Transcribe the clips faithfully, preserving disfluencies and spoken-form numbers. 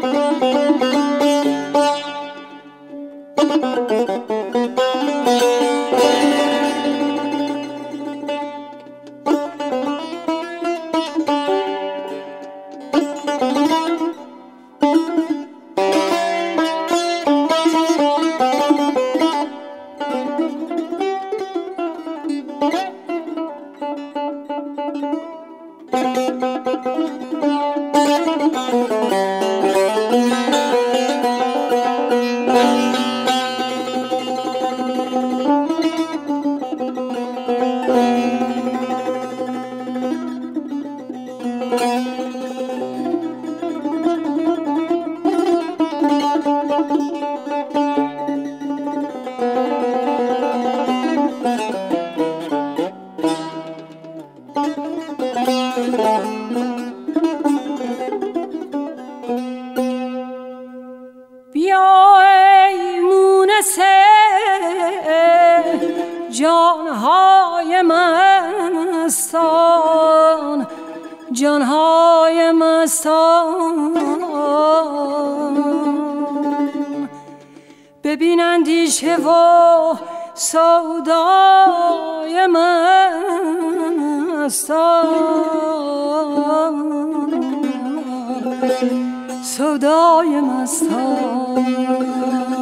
بیا ای مونس جانهای مستان، جانهای مستان، ببین اندیشه و سودای مستان، سودای مستان.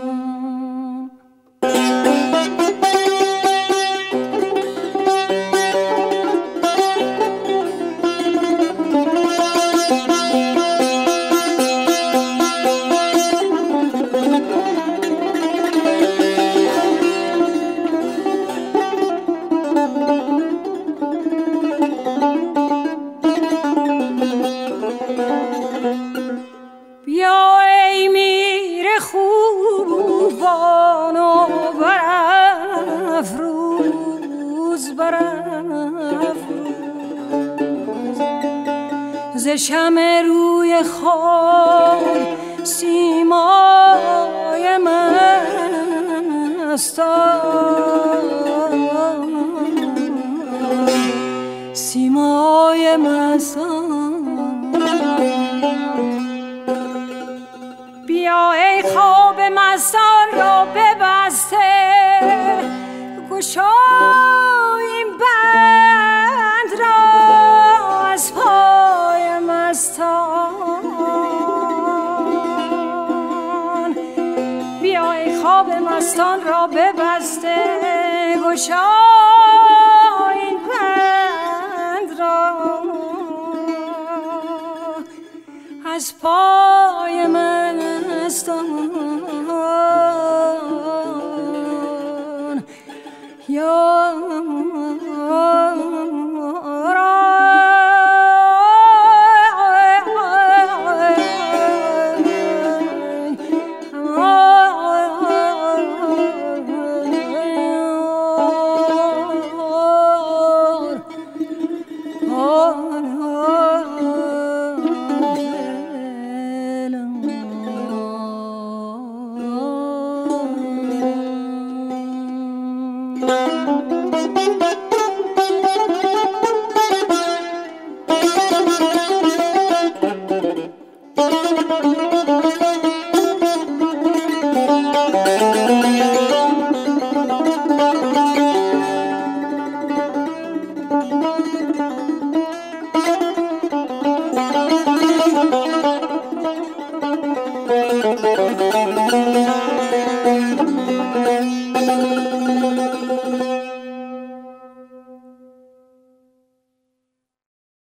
ز شمع روی خود سیمای مستان، سیمای مستان. بیا ای خواب مستان را ببسته، گشای این بند را از پای مستان. بیا ای خواب مستان را ببسته، گشای این بند را از پای مستان. یا